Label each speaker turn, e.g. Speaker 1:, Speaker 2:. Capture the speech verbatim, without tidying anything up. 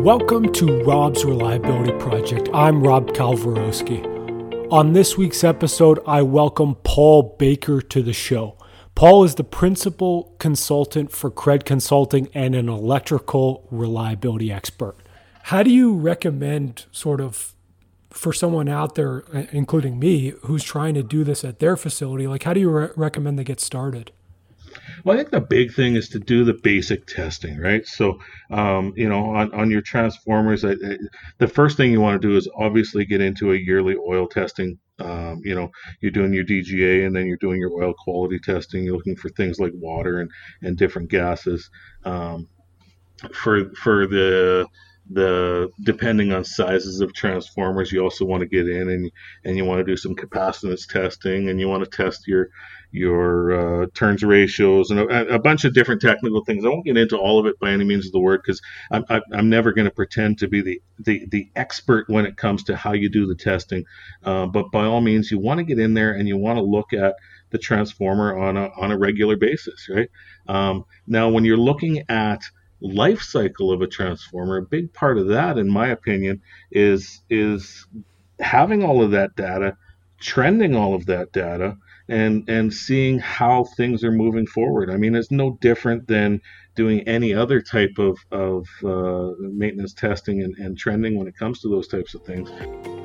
Speaker 1: Welcome to Rob's Reliability Project. I'm Rob Kalwarowski. On this week's episode, I welcome Paul Baker to the show. Paul is the principal consultant for Cred Consulting and an electrical reliability expert. How do you recommend sort of for someone out there, including me, who's trying to do this at their facility, like how do you re- recommend they get started?
Speaker 2: Well, I think the big thing is to do the basic testing, right? So, um, you know, on, on your transformers, I, I, the first thing you want to do is obviously get into a yearly oil testing. Um, you know, you're doing your D G A and then you're doing your oil quality testing. You're looking for things like water and, and different gases. Um, for for the the depending on sizes of transformers, you also want to get in and and you want to do some capacitance testing, and you want to test your your uh, turns ratios and a, a bunch of different technical things. I won't get into all of it by any means of the word, because I'm, I'm never going to pretend to be the, the the expert when it comes to how you do the testing. Uh, but by all means, you want to get in there and you want to look at the transformer on a on a regular basis, right? Um, now, when you're looking at life cycle of a transformer, a big part of that, in my opinion, is is having all of that data, trending all of that data, and and seeing how things are moving forward. I mean, it's no different than doing any other type of of uh, maintenance testing and, and trending when it comes to those types of things.